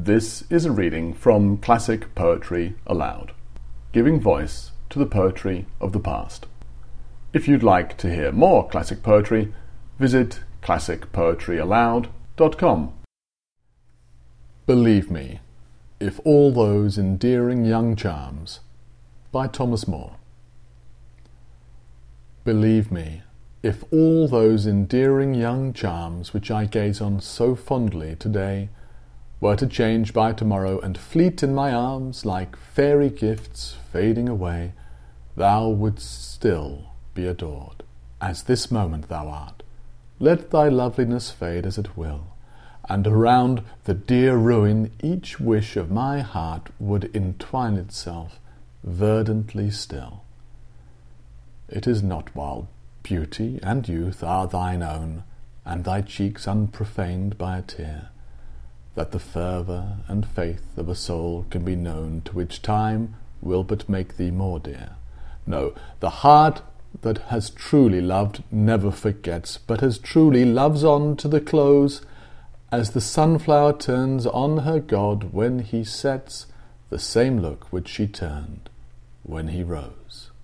This is a reading from Classic Poetry Aloud, giving voice to the poetry of the past. If you'd like to hear more classic poetry, visit classicpoetryaloud.com. Believe Me, If All Those Endearing Young Charms, by Thomas Moore. Believe me, if all those endearing young charms which I gaze on so fondly today were to change by tomorrow and fleet in my arms like fairy gifts fading away, thou wouldst still be adored, as this moment thou art. Let thy loveliness fade as it will, and around the dear ruin each wish of my heart would entwine itself verdantly still. It is not while beauty and youth are thine own, and thy cheeks unprofaned by a tear, that the fervour and faith of a soul can be known, to which time will but make thee more dear. No, the heart that has truly loved never forgets, but as truly loves on to the close, as the sunflower turns on her god when he sets the same look which she turned when he rose.